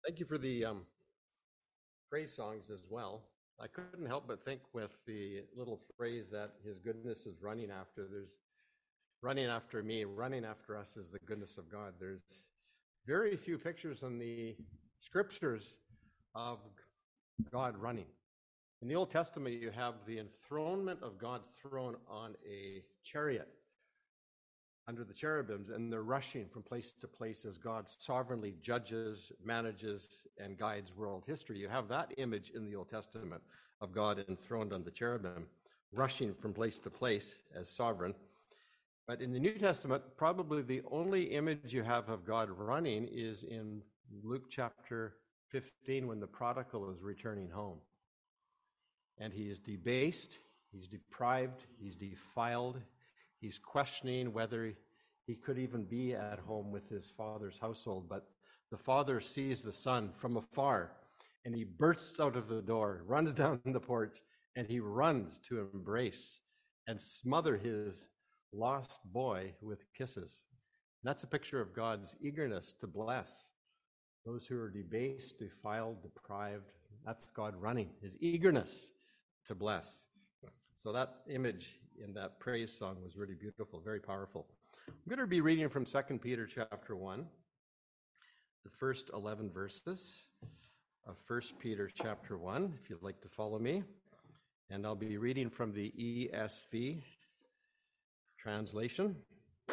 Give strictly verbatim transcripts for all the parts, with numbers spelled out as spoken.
Thank you for the um, praise songs as well. I couldn't help but think with the little phrase that his goodness is running after. There's running after me, running after us is the goodness of God. There's very few pictures in the scriptures of God running. In the Old Testament, you have the enthronement of God's throne on a chariot under the cherubims, and they're rushing from place to place as God sovereignly judges, manages, and guides world history. You have that image in the Old Testament of God enthroned on the cherubim, rushing from place to place as sovereign. But in the New Testament, probably the only image you have of God running is in Luke chapter fifteen, when the prodigal is returning home. And he is debased, he's deprived, he's defiled, he's questioning whether he could even be at home with his father's household. But the father sees the son from afar, and he bursts out of the door, runs down the porch, and he runs to embrace and smother his lost boy with kisses. And that's a picture of God's eagerness to bless those who are debased, defiled, deprived. That's God running, his eagerness to bless. So that image in that praise song was really beautiful, very powerful. I'm going to be reading from Second Peter chapter one, the first eleven verses of First Peter chapter one, if you'd like to follow me. And I'll be reading from the E S V translation.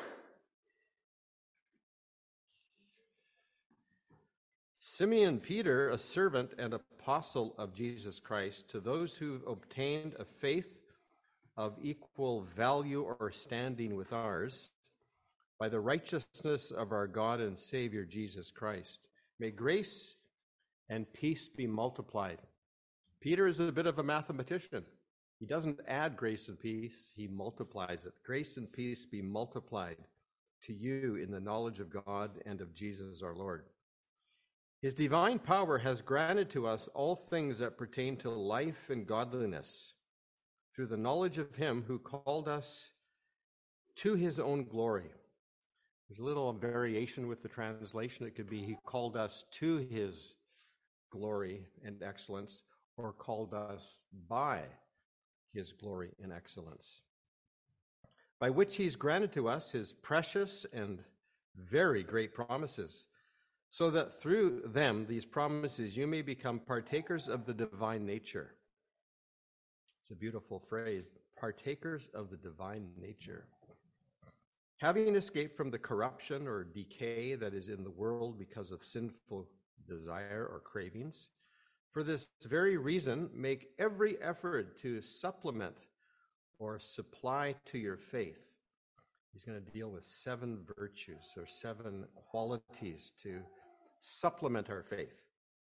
Simeon Peter, a servant and apostle of Jesus Christ, to those who obtained a faith of equal value or standing with ours, by the righteousness of our God and Savior Jesus Christ, may grace and peace be multiplied. Peter is a bit of a mathematician. He doesn't add grace and peace, he multiplies it. Grace and peace be multiplied to you in the knowledge of God and of Jesus our Lord. His divine power has granted to us all things that pertain to life and godliness, through the knowledge of him who called us to his own glory. There's a little variation with the translation. It could be he called us to his glory and excellence, or called us by his glory and excellence, by which he's granted to us his precious and very great promises, so that through them, these promises, you may become partakers of the divine nature. It's a beautiful phrase, partakers of the divine nature. Having escaped from the corruption or decay that is in the world because of sinful desire or cravings, for this very reason, make every effort to supplement or supply to your faith. He's going to deal with seven virtues or seven qualities to supplement our faith.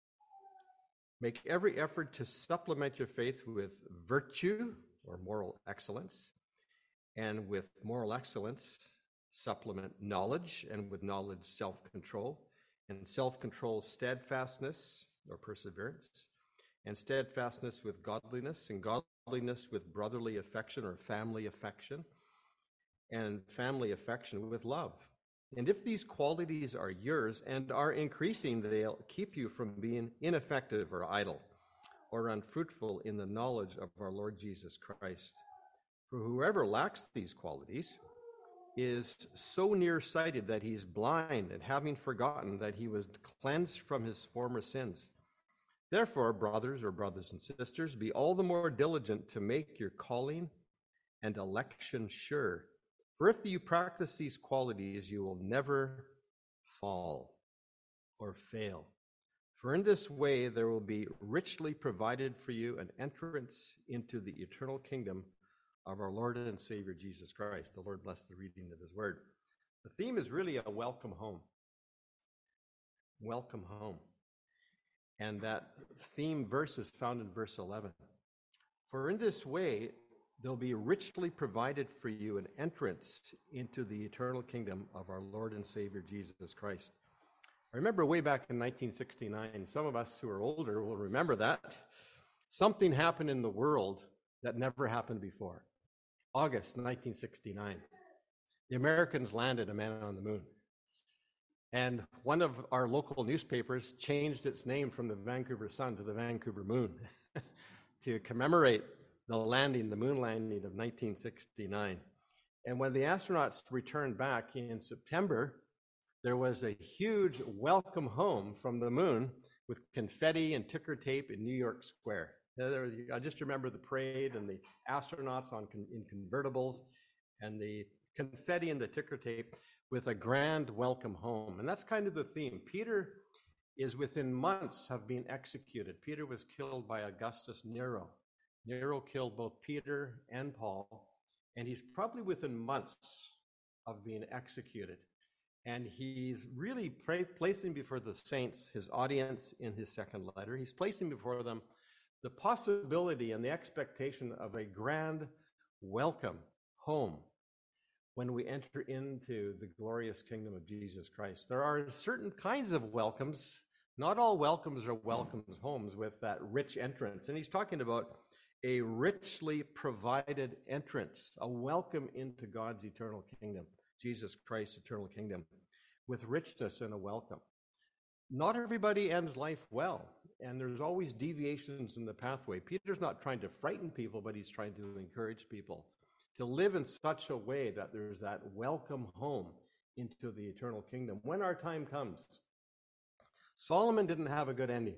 Make every effort to supplement your faith with virtue or moral excellence, and with moral excellence, supplement knowledge, and with knowledge, self-control, and self-control, steadfastness or perseverance, and steadfastness with godliness, and godliness with brotherly affection or family affection, and family affection with love. And if these qualities are yours and are increasing, they'll keep you from being ineffective or idle or unfruitful in the knowledge of our Lord Jesus Christ. For whoever lacks these qualities is so nearsighted that he's blind, and having forgotten that he was cleansed from his former sins. Therefore, brothers or brothers and sisters, be all the more diligent to make your calling and election sure. For if you practice these qualities, you will never fall or fail. For in this way, there will be richly provided for you an entrance into the eternal kingdom of our Lord and Savior, Jesus Christ. The Lord bless the reading of his word. The theme is really a welcome home. Welcome home. And that theme verse is found in verse eleven. For in this way, there'll be richly provided for you an entrance into the eternal kingdom of our Lord and Savior, Jesus Christ. I remember way back in nineteen sixty-nine, some of us who are older will remember that. Something happened in the world that never happened before. August nineteen sixty-nine. The Americans landed a man on the moon. And one of our local newspapers changed its name from the Vancouver Sun to the Vancouver Moon to commemorate the landing, the moon landing of nineteen sixty-nine. And when the astronauts returned back in September, there was a huge welcome home from the moon with confetti and ticker tape in New York Square. There was, I just remember the parade and the astronauts on in convertibles and the confetti and the ticker tape with a grand welcome home. And that's kind of the theme. Peter is within months of being executed. Peter was killed by Augustus Nero. Nero killed both Peter and Paul, and he's probably within months of being executed. And he's really pra- placing before the saints, his audience in his second letter, he's placing before them the possibility and the expectation of a grand welcome home when we enter into the glorious kingdom of Jesus Christ. There are certain kinds of welcomes. Not all welcomes are welcomes homes with that rich entrance. And he's talking about a richly provided entrance, a welcome into God's eternal kingdom, Jesus Christ's eternal kingdom, with richness and a welcome. Not everybody ends life well, and there's always deviations in the pathway. Peter's not trying to frighten people, but he's trying to encourage people to live in such a way that there's that welcome home into the eternal kingdom when our time comes. Solomon didn't have a good ending.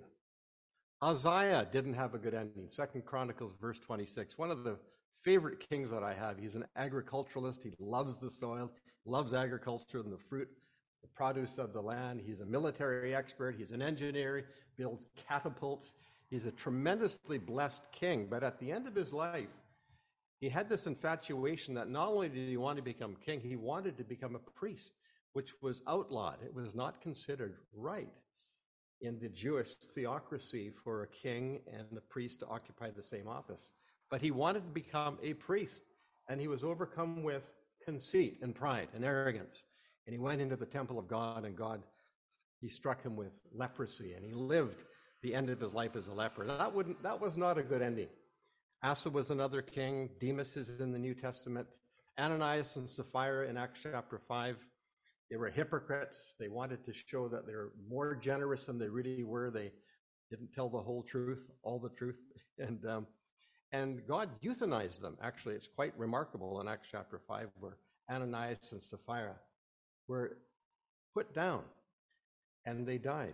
Uzziah didn't have a good ending. Second Chronicles verse twenty-six, one of the favorite kings that I have. He's an agriculturalist. He loves the soil, loves agriculture and the fruit, the produce of the land. He's a military expert. He's an engineer, builds catapults. He's a tremendously blessed king. But at the end of his life, he had this infatuation that not only did he want to become king, he wanted to become a priest, which was outlawed. It was not considered right in the Jewish theocracy for a king and a priest to occupy the same office. But he wanted to become a priest, and he was overcome with conceit and pride and arrogance. And he went into the temple of God, and God, he struck him with leprosy, and he lived the end of his life as a leper. That wouldn't, that was not a good ending. Asa was another king. Demas is in the New Testament. Ananias and Sapphira in Acts chapter five, they were hypocrites. They wanted to show that they were more generous than they really were. They didn't tell the whole truth, all the truth. And um, and God euthanized them. Actually, it's quite remarkable in Acts chapter five where Ananias and Sapphira were put down and they died.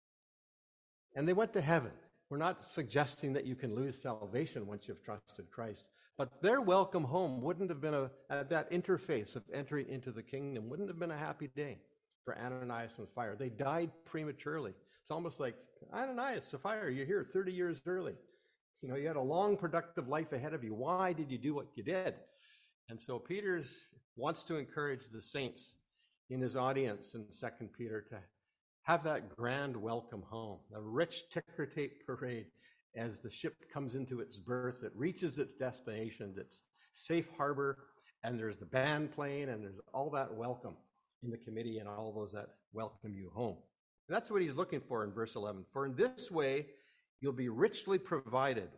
And they went to heaven. We're not suggesting that you can lose salvation once you've trusted Christ, but their welcome home wouldn't have been a, at that interface of entering into the kingdom, wouldn't have been a happy day for Ananias and Sapphira. They died prematurely. It's almost like, Ananias, Sapphira, you're here thirty years early. You know, you had a long, productive life ahead of you. Why did you do what you did? And so Peter wants to encourage the saints in his audience in Second Peter to have that grand welcome home, a rich ticker tape parade as the ship comes into its berth, it reaches its destination, its safe harbor, and there's the band playing, and there's all that welcome in the committee and all those that welcome you home. And that's what he's looking for in verse eleven. For in this way, you'll be richly provided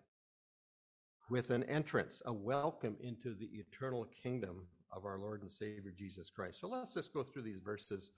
with an entrance, a welcome into the eternal kingdom of our Lord and Savior Jesus Christ. So let's just go through these verses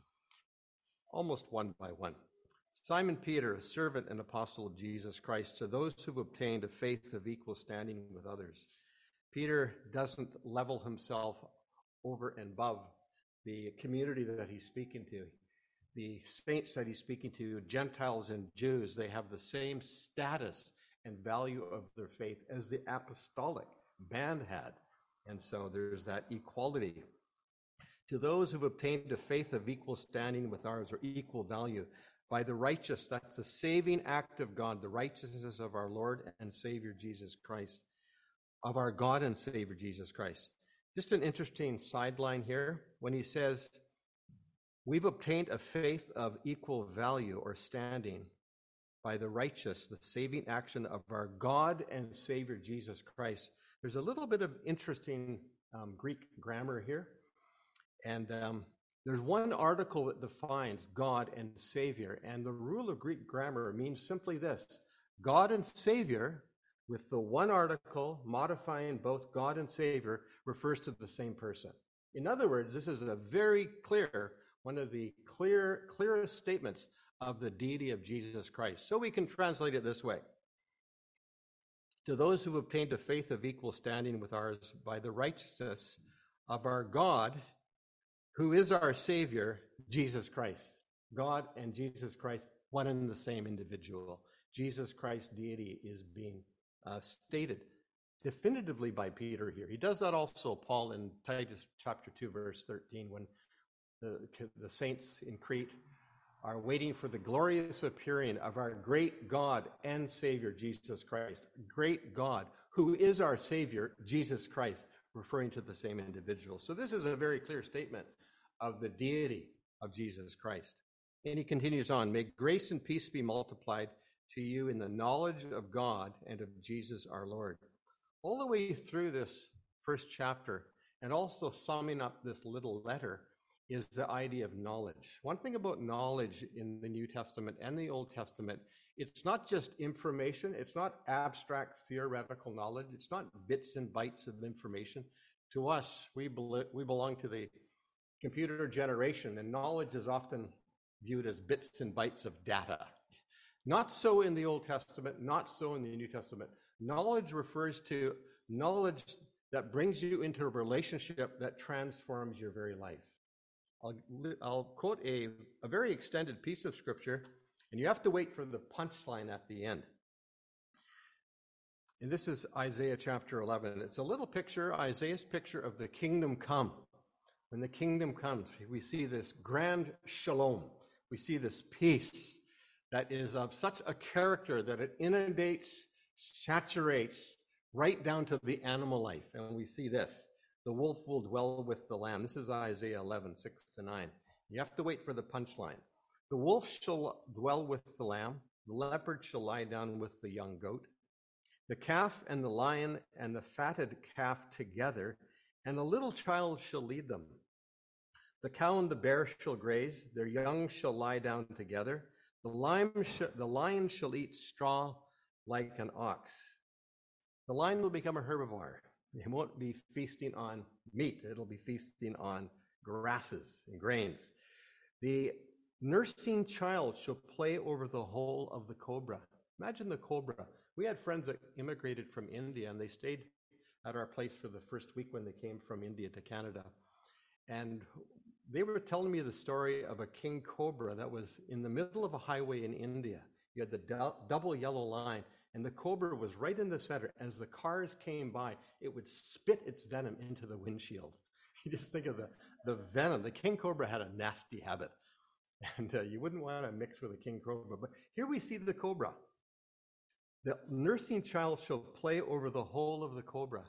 almost one by one. Simon Peter, a servant and apostle of Jesus Christ, to those who've obtained a faith of equal standing with others. Peter doesn't level himself over and above the community that he's speaking to. The saints that he's speaking to, Gentiles and Jews, they have the same status and value of their faith as the apostolic band had. And so there's that equality. To those who've obtained a faith of equal standing with ours, or equal value, by the righteous, that's the saving act of God, the righteousness of our Lord and Savior Jesus Christ, of our God and Savior Jesus Christ. Just an interesting sideline here, when he says, we've obtained a faith of equal value or standing by the righteous, the saving action of our God and Savior Jesus Christ. There's a little bit of interesting um, Greek grammar here. And um, there's one article that defines God and Savior, and the rule of Greek grammar means simply this: God and Savior, with the one article modifying both God and Savior, refers to the same person. In other words, this is a very clear one of the clear, clearest statements of the deity of Jesus Christ. So we can translate it this way. To those who obtained a faith of equal standing with ours by the righteousness of our God, who is our Savior, Jesus Christ. God and Jesus Christ, one and the same individual. Jesus Christ's deity is being uh, stated definitively by Peter here. He does that also, Paul, in Titus chapter two, verse thirteen, when the, the saints in Crete are waiting for the glorious appearing of our great God and Savior, Jesus Christ. Great God, who is our Savior, Jesus Christ, referring to the same individual. So this is a very clear statement of the deity of Jesus Christ. And he continues on, may grace and peace be multiplied to you in the knowledge of God and of Jesus our Lord. All the way through this first chapter, and also summing up this little letter, is the idea of knowledge. One thing about knowledge in the New Testament and the Old Testament, it's not just information, it's not abstract theoretical knowledge, it's not bits and bytes of information. To us, we, be- we belong to the computer generation, and knowledge is often viewed as bits and bytes of data. Not so in the Old Testament, not so in the New Testament. Knowledge refers to knowledge that brings you into a relationship that transforms your very life. I'll, I'll quote a, a very extended piece of scripture, and you have to wait for the punchline at the end. And this is Isaiah chapter eleven. It's a little picture, Isaiah's picture of the kingdom come. When the kingdom comes, we see this grand shalom. We see this peace that is of such a character that it inundates, saturates, right down to the animal life. And we see this. The wolf will dwell with the lamb. This is Isaiah eleven, six to nine. You have to wait for the punchline. The wolf shall dwell with the lamb. The leopard shall lie down with the young goat. The calf and the lion and the fatted calf together, and a little child shall lead them. The cow and the bear shall graze. Their young shall lie down together. The lion, sh- the lion shall eat straw like an ox. The lion will become a herbivore. It won't be feasting on meat. It'll be feasting on grasses and grains. The nursing child shall play over the hole of the cobra. Imagine the cobra. We had friends that immigrated from India, and they stayed at our place for the first week when they came from India to Canada. And they were telling me the story of a king cobra that was in the middle of a highway in India. You had the du- double yellow line, and the cobra was right in the center. As the cars came by, it would spit its venom into the windshield. You just think of the, the venom. The king cobra had a nasty habit, and uh, you wouldn't want to mix with a king cobra. But here we see the cobra. The nursing child shall play over the hole of the cobra.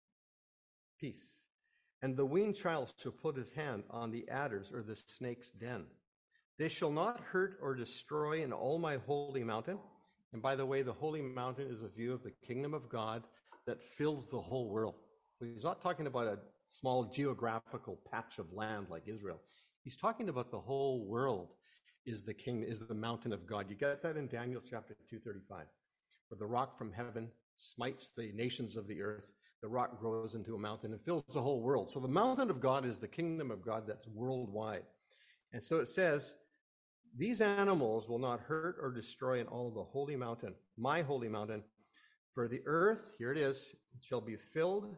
Peace. And the weaned child shall put his hand on the adder's or the snake's den. They shall not hurt or destroy in all my holy mountain. And by the way, the holy mountain is a view of the kingdom of God that fills the whole world. So he's not talking about a small geographical patch of land like Israel. He's talking about the whole world is the king, is the mountain of God. You get that in Daniel chapter two thirty-five, where the rock from heaven smites the nations of the earth. The rock grows into a mountain and fills the whole world. So the mountain of God is the kingdom of God that's worldwide. And so it says, these animals will not hurt or destroy in all the holy mountain, my holy mountain, for the earth, here it is, shall be filled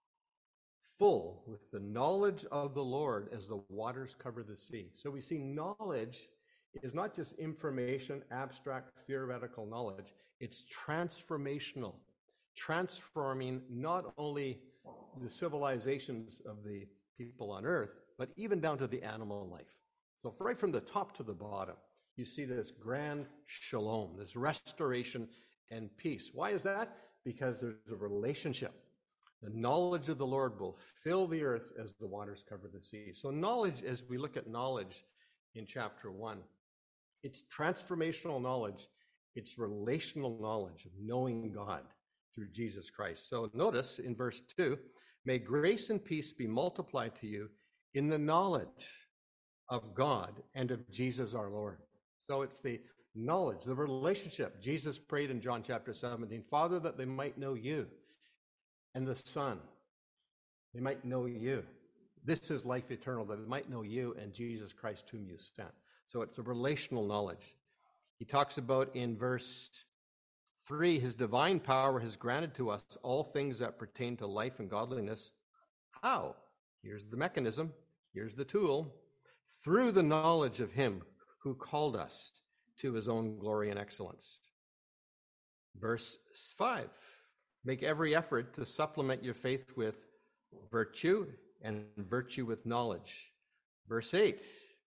full with the knowledge of the Lord as the waters cover the sea. So we see knowledge is not just information, abstract, theoretical knowledge. It's transformational, transforming not only the civilizations of the people on earth, but even down to the animal life. So right from the top to the bottom, you see this grand shalom, this restoration and peace. Why is that? Because there's a relationship. The knowledge of the Lord will fill the earth as the waters cover the sea. So knowledge, as we look at knowledge in chapter one, it's transformational knowledge. It's relational knowledge of knowing God through Jesus Christ. So notice in verse two, may grace and peace be multiplied to you in the knowledge of God and of Jesus our Lord. So it's the knowledge, the relationship. Jesus prayed in John chapter seventeen, Father, that they might know you and the Son. They might know you. This is life eternal, that they might know you and Jesus Christ whom you sent. So it's a relational knowledge. He talks about in verse three, his divine power has granted to us all things that pertain to life and godliness. How? Here's the mechanism. Here's the tool. Through the knowledge of him who called us to his own glory and excellence. Verse five, make every effort to supplement your faith with virtue, and virtue with knowledge. Verse eight,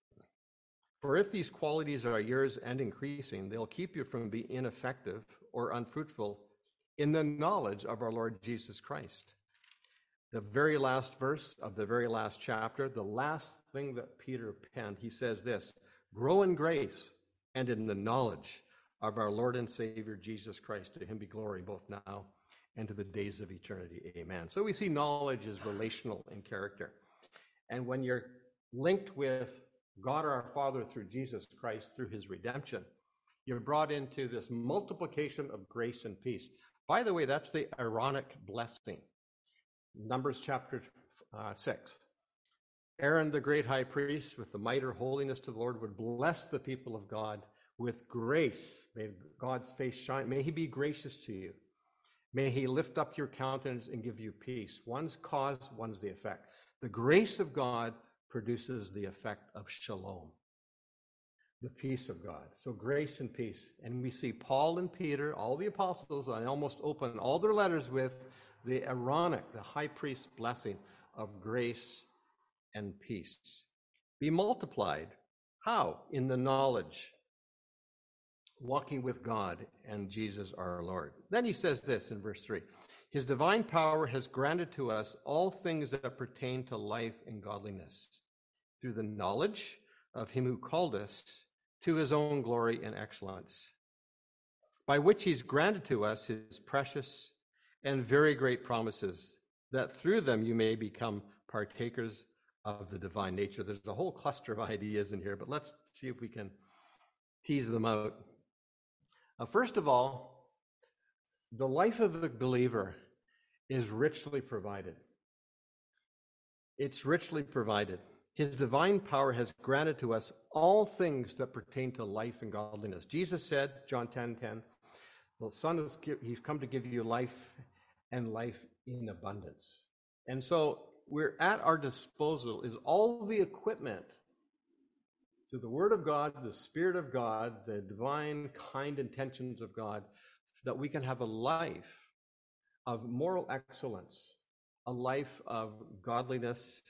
for if these qualities are yours and increasing, they'll keep you from being ineffective or unfruitful in the knowledge of our Lord Jesus Christ. The very last verse of the very last chapter, the last thing that Peter penned, he says this, grow in grace and in the knowledge of our Lord and Savior Jesus Christ. To him be glory both now and to the days of eternity. Amen. So we see knowledge is relational in character. And when you're linked with God our Father through Jesus Christ, through his redemption, you're brought into this multiplication of grace and peace. By the way, that's the Aaronic blessing. Numbers chapter uh, six. Aaron, the great high priest, with the might or holiness to the Lord, would bless the people of God with grace. May God's face shine. May he be gracious to you. May he lift up your countenance and give you peace. One's cause, one's the effect. The grace of God produces the effect of shalom, the peace of God. So grace and peace. And we see Paul and Peter, all the apostles, I almost open all their letters with the Aaronic, the high priest's blessing of grace and peace. Be multiplied. How? In the knowledge, walking with God and Jesus our Lord. Then he says this in verse three, his divine power has granted to us all things that pertain to life and godliness through the knowledge of him who called us to his own glory and excellence, by which he's granted to us his precious and very great promises, that through them you may become partakers of the divine nature. There's a whole cluster of ideas in here, but let's see if we can tease them out. Uh, first of all, the life of the believer is richly provided. It's richly provided. His divine power has granted to us all things that pertain to life and godliness. Jesus said, John ten ten, the Son is, he's come to give you life and life in abundance. And so we're at our disposal is all the equipment to the Word of God, the Spirit of God, the divine kind intentions of God, that we can have a life of moral excellence, a life of godliness,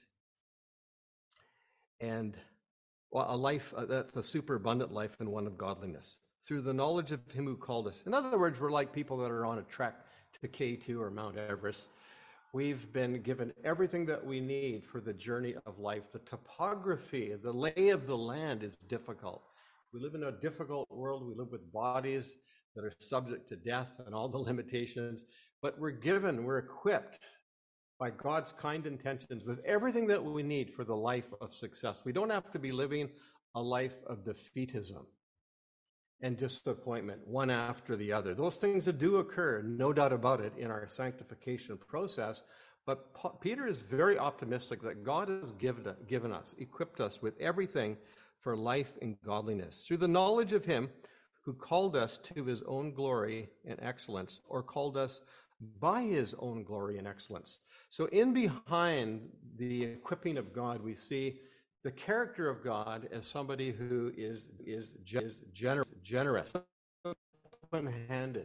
and well, a life uh, that's a superabundant life and one of godliness through the knowledge of him who called us. In other words, we're like people that are on a trek to K two or Mount Everest. We've been given everything that we need for the journey of life. The topography, the lay of the land is difficult. We live in a difficult world. We live with bodies that are subject to death and all the limitations, but we're given, we're equipped by God's kind intentions with everything that we need for the life of success. We don't have to be living a life of defeatism and disappointment, one after the other. Those things that do occur, no doubt about it, in our sanctification process. But Paul, Peter is very optimistic that God has given, given us, equipped us with everything for life and godliness through the knowledge of him who called us to his own glory and excellence, or called us by his own glory and excellence. So in behind the equipping of God, we see the character of God as somebody who is is, is gener- generous, open-handed.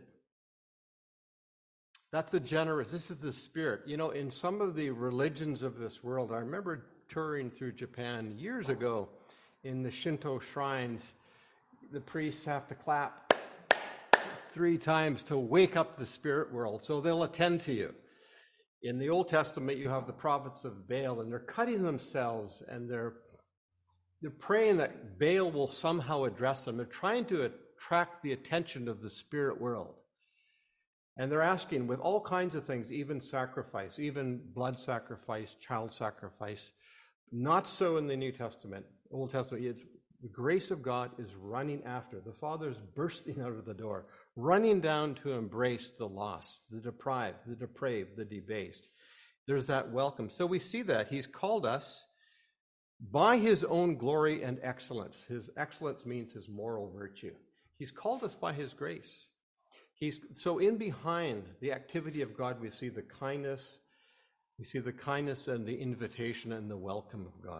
That's a generous. This is the spirit. You know, in some of the religions of this world, I remember touring through Japan years ago. In the Shinto shrines, the priests have to clap three times to wake up the spirit world, so they'll attend to you. In the Old Testament, you have the prophets of Baal, and they're cutting themselves, and they're they're praying that Baal will somehow address them. They're trying to attract the attention of the spirit world. And they're asking with all kinds of things, even sacrifice, even blood sacrifice, child sacrifice. Not so in the New Testament. Old Testament, it's, the grace of God is running after. The Father is bursting out of the door, running down to embrace the lost, the deprived, the depraved, the debased. there's that welcome. So we see that he's called us by his own glory and excellence. His excellence means his moral virtue. He's called us by his grace. He's so in behind the activity of God, we see the kindness, we see the kindness and the invitation and the welcome of God.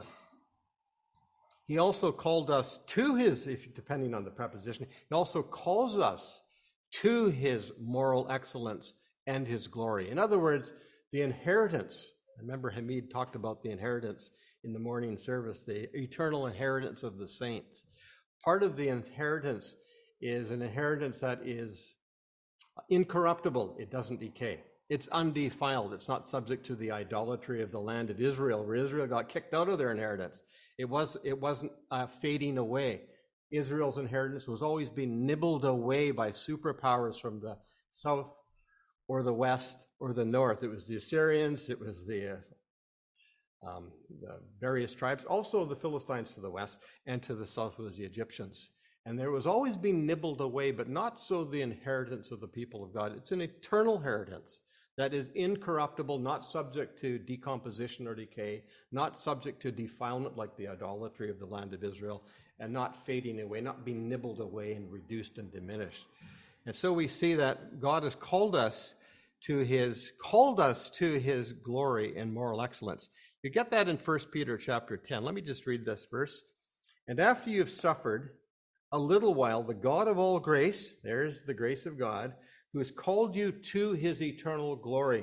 He also called us to his, if depending on the preposition, he also calls us to his moral excellence and his glory. In other words, the inheritance. Remember, Hamid talked about the inheritance in the morning service, the eternal inheritance of the saints. Part of the inheritance is an inheritance that is incorruptible. It doesn't decay. It's undefiled. It's not subject to the idolatry of the land of Israel, where Israel got kicked out of their inheritance. It was, it wasn't uh, fading away. Israel's inheritance was always being nibbled away by superpowers from the south or the west or the north. It was the Assyrians, it was the, uh, um, the various tribes, also the Philistines to the west, and to the south was the Egyptians. And there was always being nibbled away, but not so the inheritance of the people of God. It's an eternal inheritance that is incorruptible, not subject to decomposition or decay, not subject to defilement like the idolatry of the land of Israel, and not fading away, not being nibbled away and reduced and diminished. And so we see that God has called us to his called us to his glory and moral excellence. You get that in First Peter chapter ten. Let me just read this verse. And after you've suffered a little while, the God of all grace, there's the grace of God, who has called you to his eternal glory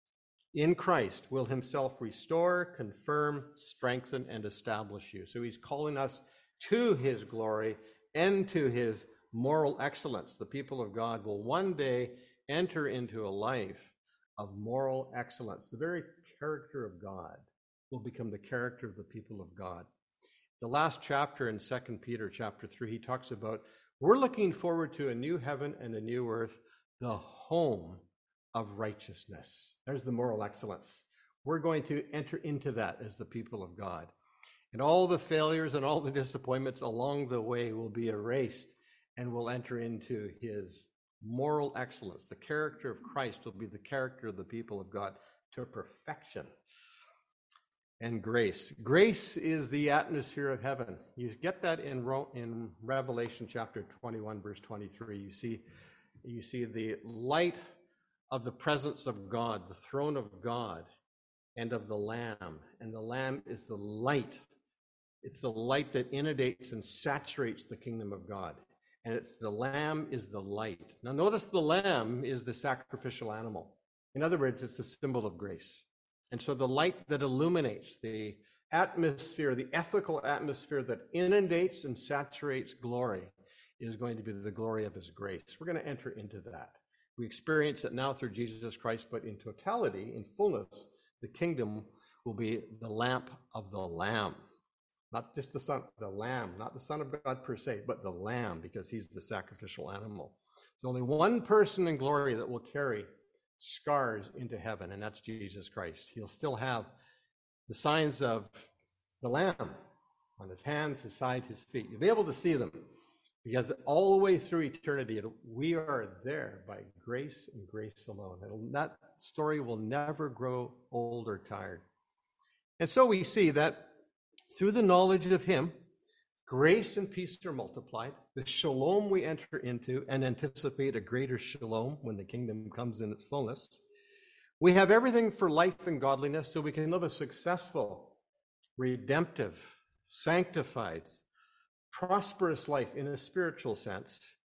in Christ, will himself restore, confirm, strengthen, and establish you. So he's calling us to his glory and to his moral excellence. The people of God will one day enter into a life of moral excellence. The very character of God will become the character of the people of God. The last chapter in Second Peter chapter three, he talks about we're looking forward to a new heaven and a new earth, the home of righteousness. There's the moral excellence. We're going to enter into that as the people of God. And all the failures and all the disappointments along the way will be erased, and we'll enter into his moral excellence. The character of Christ will be the character of the people of God to perfection. And grace. Grace is the atmosphere of heaven. You get that in, in Revelation chapter twenty-one, verse twenty-three. You see, you see the light of the presence of God, the throne of God, and of the Lamb. And the Lamb is the light. It's the light that inundates and saturates the kingdom of God. And it's the Lamb is the light. Now notice the Lamb is the sacrificial animal. In other words, it's the symbol of grace. And so the light that illuminates the atmosphere, the ethical atmosphere that inundates and saturates glory is going to be the glory of his grace. We're going to enter into that. We experience it now through Jesus Christ, but in totality, in fullness, the kingdom will be the lamp of the Lamb. Not just the son, the Lamb, not the Son of God per se, but the Lamb, because he's the sacrificial animal. There's only one person in glory that will carry scars into heaven, and that's Jesus Christ. He'll still have the signs of the Lamb on his hands, his side, his feet. You'll be able to see them, because all the way through eternity, we are there by grace and grace alone. It'll, that story will never grow old or tired. And so we see that through the knowledge of him, grace and peace are multiplied. The shalom we enter into and anticipate a greater shalom when the kingdom comes in its fullness. We have everything for life and godliness, so we can live a successful, redemptive, sanctified, prosperous life in a spiritual sense.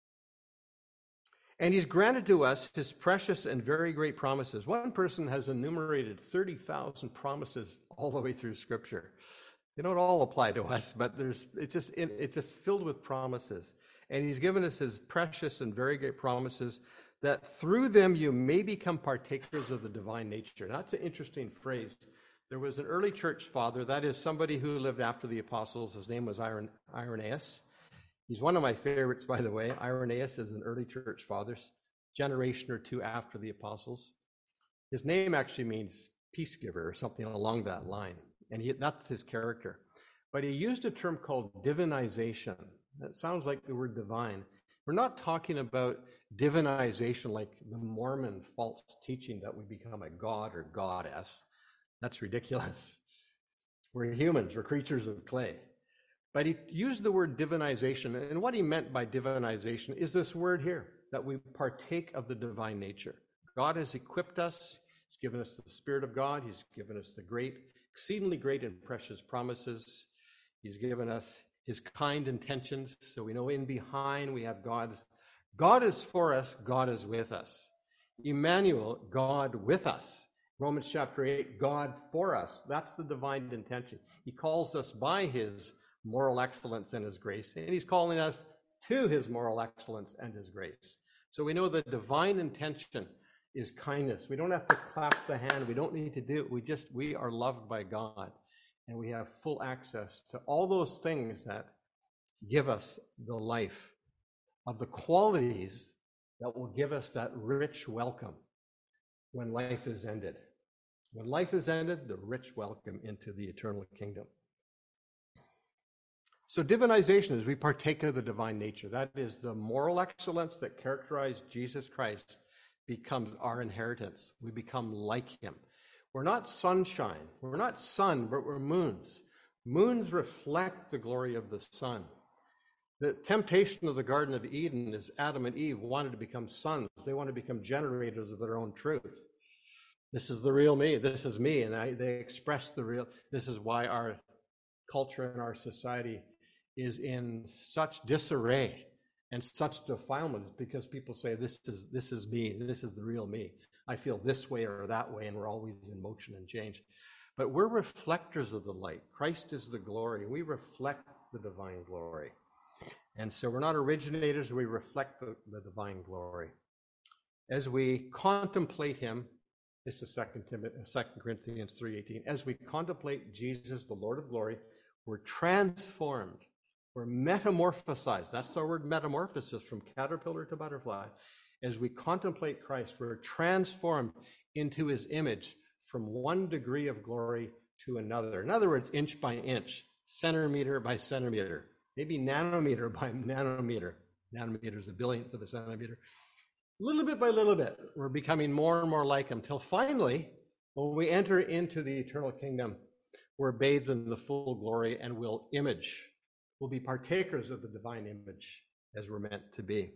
And he's granted to us his precious and very great promises. One person has enumerated thirty thousand promises all the way through Scripture. They don't all apply to us, but there's it's just it's just filled with promises. And he's given us his precious and very great promises that through them you may become partakers of the divine nature. Now, that's an interesting phrase. There was an early church father, that is somebody who lived after the apostles. His name was Iren, Irenaeus. He's one of my favorites, by the way. Irenaeus is an early church father, generation or two after the apostles. His name actually means peace giver or something along that line. And he, that's his character. But he used a term called divinization. That sounds like the word divine. We're not talking about divinization like the Mormon false teaching that we become a god or goddess. That's ridiculous. We're humans, we're creatures of clay. But he used the word divinization, and what he meant by divinization is this word here, that we partake of the divine nature. God has equipped us, he's given us the Spirit of God, he's given us the great, exceedingly great and precious promises. He's given us his kind intentions, so we know in behind we have God's. God is for us, God is with us. Emmanuel, God with us. Romans chapter eight, God for us. That's the divine intention. He calls us by his moral excellence and his grace, and he's calling us to his moral excellence and his grace. So we know the divine intention is kindness. We don't have to clap the hand. We don't need to do it. We just, we are loved by God, and we have full access to all those things that give us the life of the qualities that will give us that rich welcome when life is ended. When life is ended, the rich welcome into the eternal kingdom. So divinization is we partake of the divine nature. That is the moral excellence that characterized Jesus Christ becomes our inheritance. We become like him. We're not sunshine. We're not sun, but we're moons. Moons reflect the glory of the sun. The temptation of the Garden of Eden is Adam and Eve wanted to become sons. They want to become generators of their own truth. This is the real me. This is me. And I, they express the real. This is why our culture and our society is in such disarray and such defilement, because people say, this is this is me. This is the real me. I feel this way or that way, and we're always in motion and change. But we're reflectors of the light. Christ is the glory. We reflect the divine glory. And so we're not originators, we reflect the, the divine glory. As we contemplate him, this is Second Corinthians three eighteen, as we contemplate Jesus, the Lord of glory, we're transformed, we're metamorphosized. That's our word metamorphosis, from caterpillar to butterfly. As we contemplate Christ, we're transformed into his image from one degree of glory to another. In other words, inch by inch, centimeter by centimeter. Maybe nanometer by nanometer. Nanometer is a billionth of a centimeter. Little bit by little bit, we're becoming more and more like him, till finally, when we enter into the eternal kingdom, we're bathed in the full glory and will image. We'll be partakers of the divine image as we're meant to be.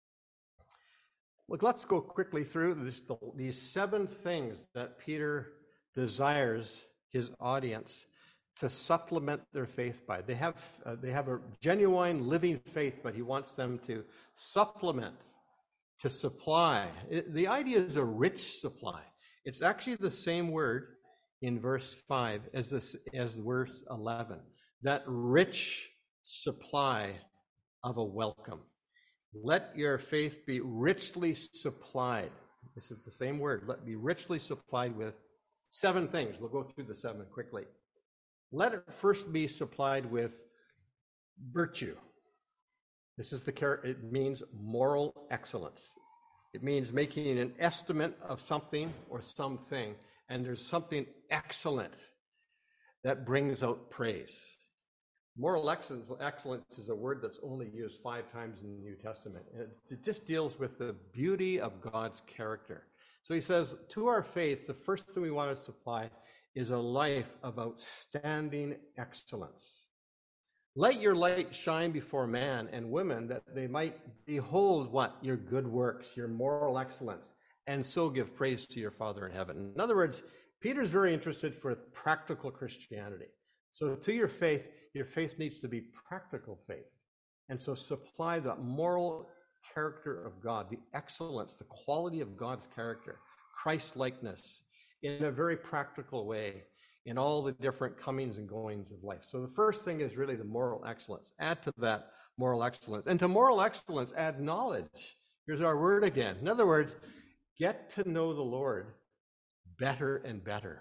Look, let's go quickly through this, the, these seven things that Peter desires his audience to supplement their faith by. They have uh, they have a genuine living faith, but he wants them to supplement, to supply. It, the idea is a rich supply. It's actually the same word in verse five as this as verse eleven. That rich supply of a welcome. Let your faith be richly supplied. This is the same word. Let be richly supplied with seven things. We'll go through the seven quickly. Let it first be supplied with virtue. This is the character. It means moral excellence. It means making an estimate of something or something, and there's something excellent that brings out praise. Moral excellence, excellence is a word that's only used five times in the New Testament. And it, it just deals with the beauty of God's character. So he says, to our faith, the first thing we want to supply is a life of outstanding excellence. Let your light shine before man and women, that they might behold what? Your good works, your moral excellence, and so give praise to your Father in heaven. In other words, Peter's very interested for practical Christianity. So to your faith, your faith needs to be practical faith. And so supply the moral character of God, the excellence, the quality of God's character, Christ-likeness, in a very practical way in all the different comings and goings of life. So the first thing is really the moral excellence. Add to that moral excellence. And to moral excellence, add knowledge. Here's our word again. In other words, get to know the Lord better and better.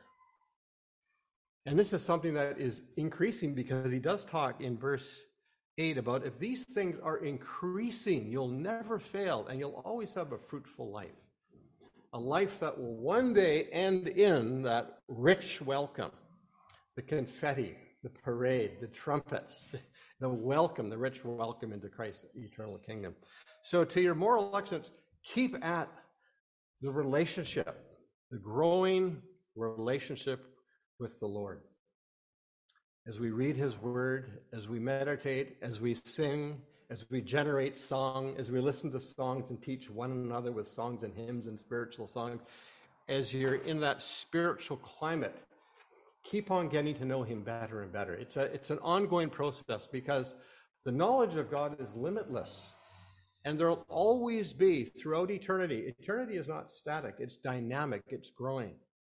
And this is something that is increasing, because he does talk in verse eight about if these things are increasing, you'll never fail and you'll always have a fruitful life. A life that will one day end in that rich welcome, the confetti, the parade, the trumpets, the welcome, the rich welcome into Christ's eternal kingdom. So to your moral excellence, keep at the relationship, the growing relationship with the Lord. As we read his word, as we meditate, as we sing, as we generate song, as we listen to songs and teach one another with songs and hymns and spiritual songs, as you're in that spiritual climate, keep on getting to know him better and better. It's a it's an ongoing process because the knowledge of God is limitless. And there'll always be throughout eternity. Eternity is not static, it's dynamic, it's growing.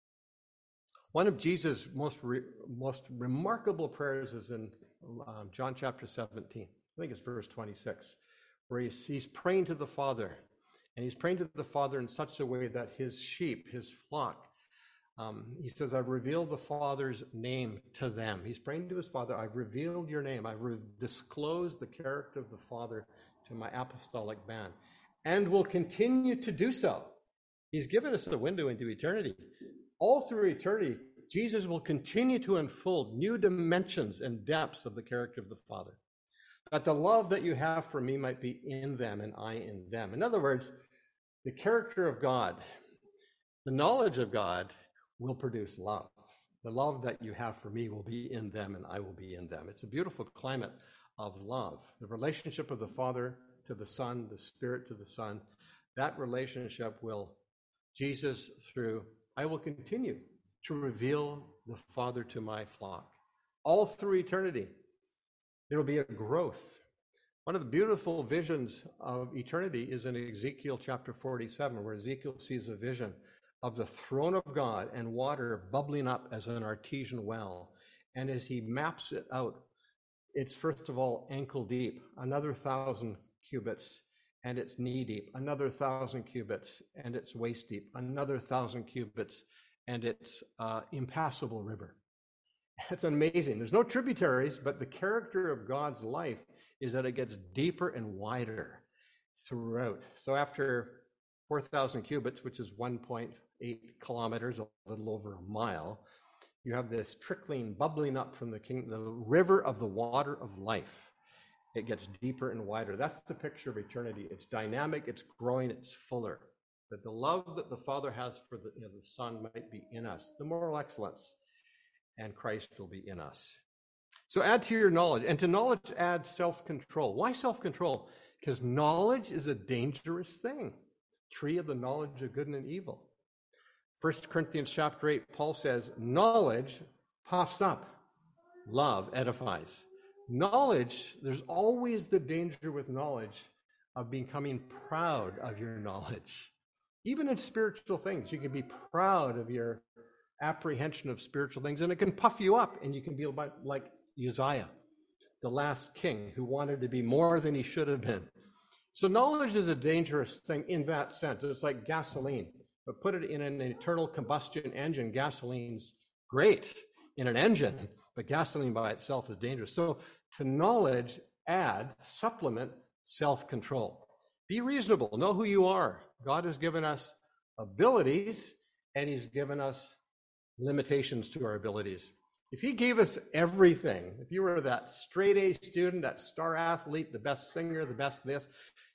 One of Jesus' most re, most remarkable prayers is in um, John chapter seventeen. I think it's verse twenty-six, where he's, he's praying to the Father. And he's praying to the Father in such a way that his sheep, his flock, um, he says, I've revealed the Father's name to them. He's praying to his Father, I've revealed your name. I've re- disclosed the character of the Father to my apostolic band, and will continue to do so. He's given us a window into eternity. All through eternity, Jesus will continue to unfold new dimensions and depths of the character of the Father, that the love that you have for me might be in them and I in them. In other words, the character of God, the knowledge of God will produce love. The love that you have for me will be in them and I will be in them. It's a beautiful climate of love. The relationship of the Father to the Son, the Spirit to the Son, that relationship will, Jesus through, I will continue to reveal the Father to my flock. All through eternity, there will be a growth. One of the beautiful visions of eternity is in Ezekiel chapter forty-seven, where Ezekiel sees a vision of the throne of God and water bubbling up as an artesian well. And as he maps it out, it's first of all ankle deep, another thousand cubits, and it's knee deep, another thousand cubits, and it's waist deep, another thousand cubits, and it's uh, impassable river. It's amazing. There's no tributaries, but the character of God's life is that it gets deeper and wider throughout. So after four thousand cubits, which is one point eight kilometers, a little over a mile, you have this trickling, bubbling up from the king, the river of the water of life. It gets deeper and wider. That's the picture of eternity. It's dynamic, it's growing, it's fuller. That the love that the Father has for the, you know, the Son might be in us, the moral excellence, and Christ will be in us. So add to your knowledge, and to knowledge add self-control. Why self-control? Because knowledge is a dangerous thing. Tree of the knowledge of good and evil. First Corinthians chapter eight, Paul says, knowledge puffs up, love edifies. Knowledge, there's always the danger with knowledge of becoming proud of your knowledge. Even in spiritual things, you can be proud of your apprehension of spiritual things, and it can puff you up, and you can be like Uzziah, the last king who wanted to be more than he should have been. So knowledge is a dangerous thing in that sense. It's like gasoline, but put it in an internal combustion engine. Gasoline's great in an engine, but gasoline by itself is dangerous. So to knowledge, add, supplement self-control. Be reasonable. Know who you are. God has given us abilities, and he's given us limitations to our abilities. If he gave us everything, if you were that straight A student, that star athlete, the best singer, the best this,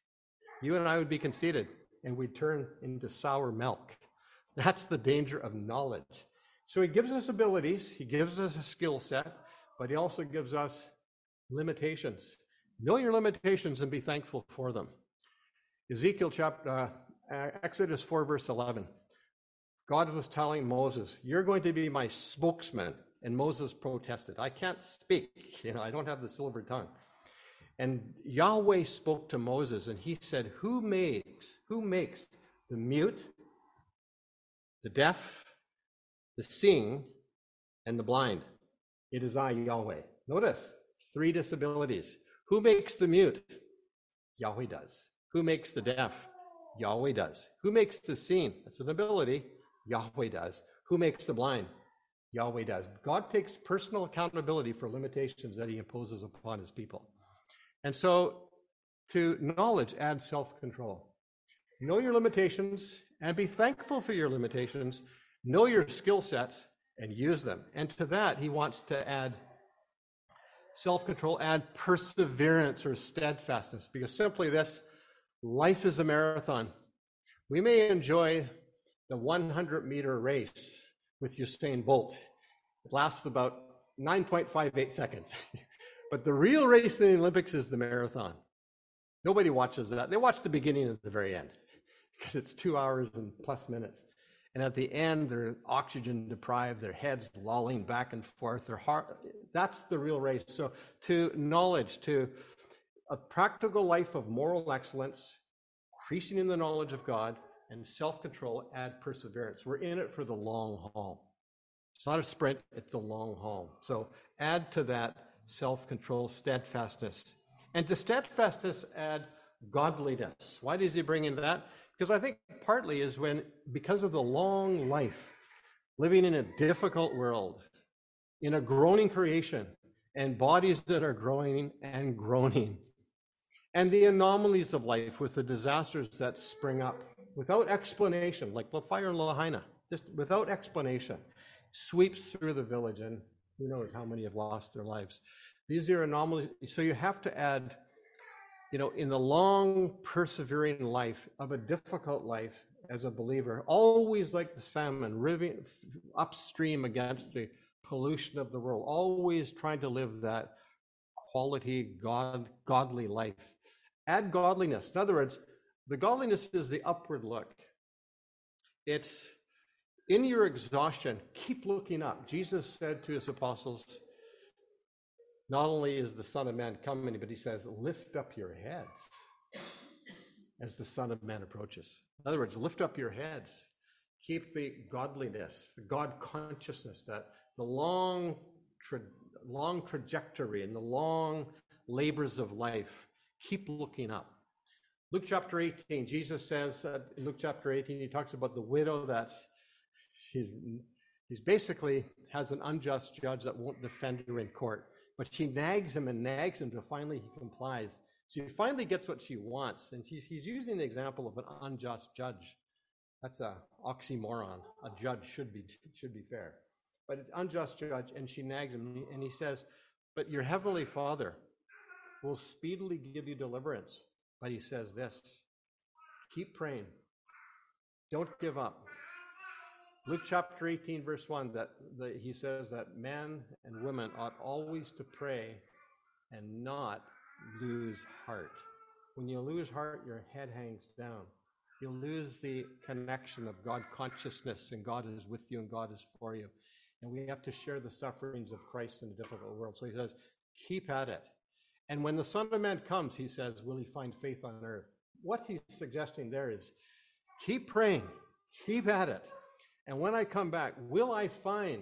you and I would be conceited, and we'd turn into sour milk. That's the danger of knowledge. So he gives us abilities, he gives us a skill set, but he also gives us limitations. Know your limitations and be thankful for them. Ezekiel chapter, uh, Exodus four, verse eleven. God was telling Moses, you're going to be my spokesman. And Moses protested, I can't speak, you know, I don't have the silver tongue. And Yahweh spoke to Moses, and he said, who makes, who makes the mute, the deaf, the seeing, and the blind? It is I, Yahweh. Notice, three disabilities. Who makes the mute? Yahweh does. Who makes the deaf? Yahweh does. Who makes the seeing? That's an ability. Yahweh does. Who makes the blind? Yahweh does. God takes personal accountability for limitations that he imposes upon his people. And so to knowledge adds self-control. Know your limitations and be thankful for your limitations. Know your skill sets and use them. And to that, he wants to add self-control, add perseverance or steadfastness, because simply this, life is a marathon. We may enjoy the one hundred meter race with Usain Bolt. lasts about nine point five eight seconds. But the real race in the Olympics is the marathon. Nobody watches that. They watch the beginning and the very end because it's two hours and plus minutes. And at the end, they're oxygen deprived, their heads lolling back and forth, their heart. That's the real race. So to knowledge, to a practical life of moral excellence, increasing in the knowledge of God, and self-control, add perseverance. We're in it for the long haul. It's not a sprint, it's a long haul. So add to that self-control, steadfastness. And to steadfastness, add godliness. Why does he bring in that? Because I think partly is when, because of the long life, living in a difficult world, in a groaning creation, and bodies that are growing and groaning, and the anomalies of life with the disasters that spring up without explanation, like the fire in Lahaina, just without explanation, sweeps through the village, and who knows how many have lost their lives. These are anomalies. So you have to add, you know, in the long, persevering life of a difficult life as a believer, always like the salmon, riving upstream against the pollution of the world, always trying to live that quality, God, godly life. Add godliness. In other words, the godliness is the upward look. It's in your exhaustion, keep looking up. Jesus said to his apostles, not only is the Son of Man coming, but he says, lift up your heads as the Son of Man approaches. In other words, lift up your heads. Keep the godliness, the God consciousness, that the long, tra- long trajectory and the long labors of life. Keep looking up. Luke chapter eighteen, Jesus says, uh, in Luke chapter eighteen, he talks about the widow that's, she's, he's basically has an unjust judge that won't defend her in court. But she nags him and nags him until finally he complies. She finally gets what she wants. And she's, he's using the example of an unjust judge. That's a oxymoron. A judge should be should be fair. But an unjust judge, and she nags him, and he says, but your heavenly Father will speedily give you deliverance. But he says this, keep praying. Don't give up. Luke chapter eighteen, verse one, that the, he says that men and women ought always to pray and not lose heart. When you lose heart, your head hangs down. You'll lose the connection of God consciousness, and God is with you and God is for you. And we have to share the sufferings of Christ in a difficult world. So he says, keep at it. And when the Son of Man comes, he says, will he find faith on earth? What he's suggesting there is, keep praying, keep at it. And when I come back, will I find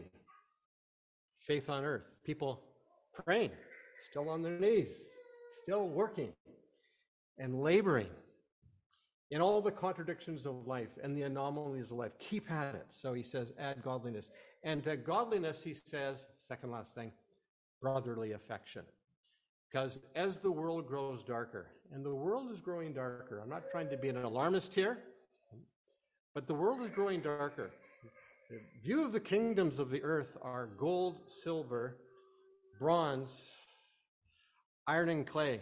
faith on earth? People praying, still on their knees, still working and laboring in all the contradictions of life and the anomalies of life. Keep at it. So he says, add godliness. And to godliness, he says, second last thing, brotherly affection. Because as the world grows darker, and the world is growing darker, I'm not trying to be an alarmist here, but the world is growing darker. The view of the kingdoms of the earth are gold, silver, bronze, iron and clay.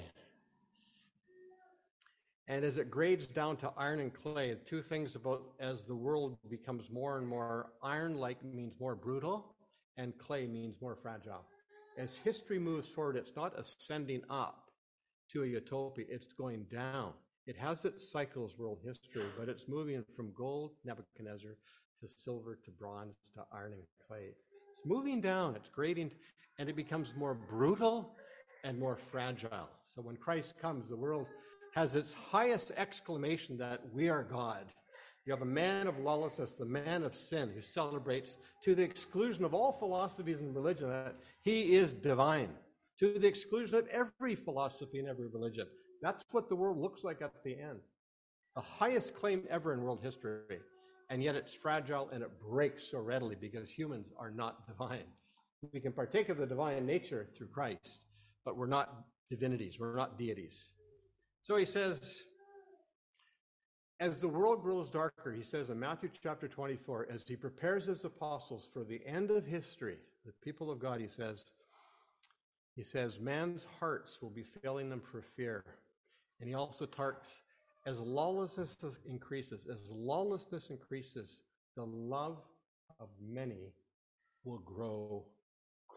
And as it grades down to iron and clay, two things about as the world becomes more and more iron-like means more brutal, and clay means more fragile. As history moves forward, it's not ascending up to a utopia, it's going down. It has its cycles, world history, but it's moving from gold, Nebuchadnezzar, to silver, to bronze, to iron and clay. It's moving down, it's grading, and it becomes more brutal and more fragile. So when Christ comes, the world has its highest exclamation that we are God. You have a man of lawlessness, the man of sin, who celebrates to the exclusion of all philosophies and religion that he is divine, to the exclusion of every philosophy and every religion. That's what the world looks like at the end. The highest claim ever in world history. And yet it's fragile and it breaks so readily because humans are not divine. We can partake of the divine nature through Christ, but we're not divinities, we're not deities. So he says, as the world grows darker, he says in Matthew chapter twenty-four, as he prepares his apostles for the end of history, the people of God, he says, he says, man's hearts will be failing them for fear. And he also talks, as lawlessness increases, as lawlessness increases, the love of many will grow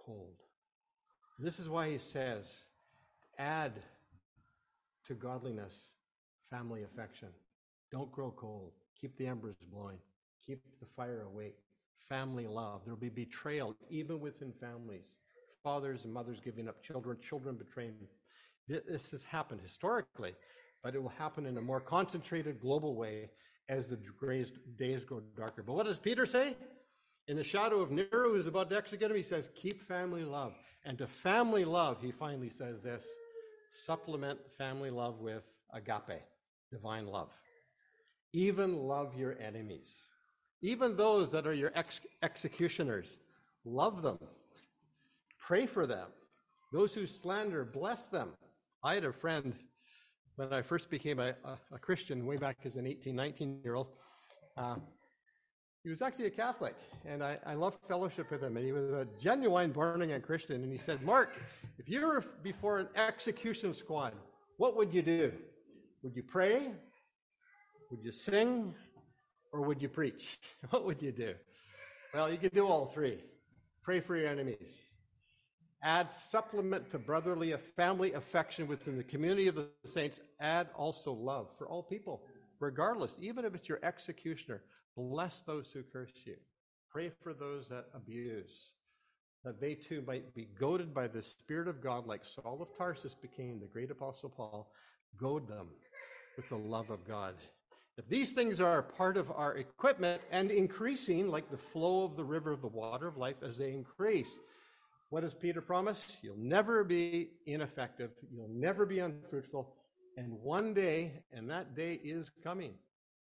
cold. This is why he says, add to godliness family affection. Don't grow cold. Keep the embers blowing. Keep the fire awake. Family love. There will be betrayal even within families. Fathers and mothers giving up children, children betraying. This has happened historically, but it will happen in a more concentrated global way as the days grow darker. But what does Peter say? In the shadow of Nero, who's about to execute him, he says, keep family love. And to family love, he finally says this, supplement family love with agape, divine love. Even love your enemies. Even those that are your ex- executioners, love them. Pray for them. Those who slander, bless them. I had a friend when I first became a, a, a Christian way back as an eighteen, nineteen-year-old. Uh, he was actually a Catholic, and I, I loved fellowship with him. And he was a genuine born-again Christian. And he said, Mark, if you were before an execution squad, what would you do? Would you pray? Would you sing? Or would you preach? What would you do? Well, you could do all three. Pray for your enemies. Add supplement to brotherly family affection within the community of the saints. Add also love for all people, regardless, even if it's your executioner. Bless those who curse you. Pray for those that abuse, that they too might be goaded by the Spirit of God, like Saul of Tarsus became the great Apostle Paul. Goad them with the love of God. If these things are a part of our equipment and increasing, like the flow of the river of the water of life as they increase, what does Peter promise? You'll never be ineffective. You'll never be unfruitful. And one day, and that day is coming.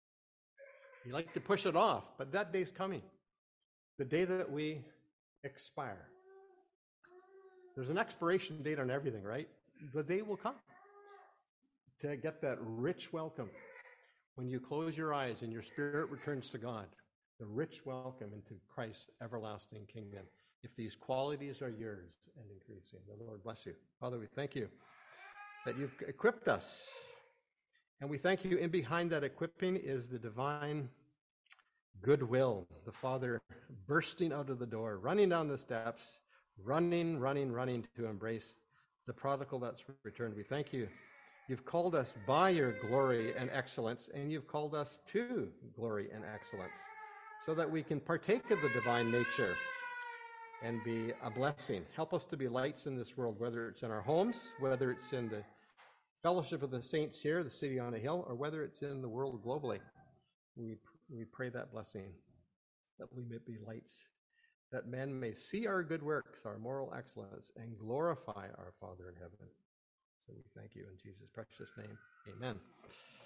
You like to push it off, but that day's coming. The day that we expire. There's an expiration date on everything, right? The day will come to get that rich welcome. When you close your eyes and your spirit returns to God, the rich welcome into Christ's everlasting kingdom. If these qualities are yours and increasing, the Lord bless you. Father, we thank you that you've equipped us. And we thank you, in behind that equipping is the divine goodwill. The Father bursting out of the door, running down the steps, running, running, running to embrace the prodigal that's returned. We thank you. You've called us by your glory and excellence, and you've called us to glory and excellence so that we can partake of the divine nature and be a blessing. Help us to be lights in this world, whether it's in our homes, whether it's in the fellowship of the saints here, the city on a hill, or whether it's in the world globally. We, we pray that blessing, that we may be lights, that men may see our good works, our moral excellence, and glorify our Father in heaven. So we thank you in Jesus' precious name. Amen.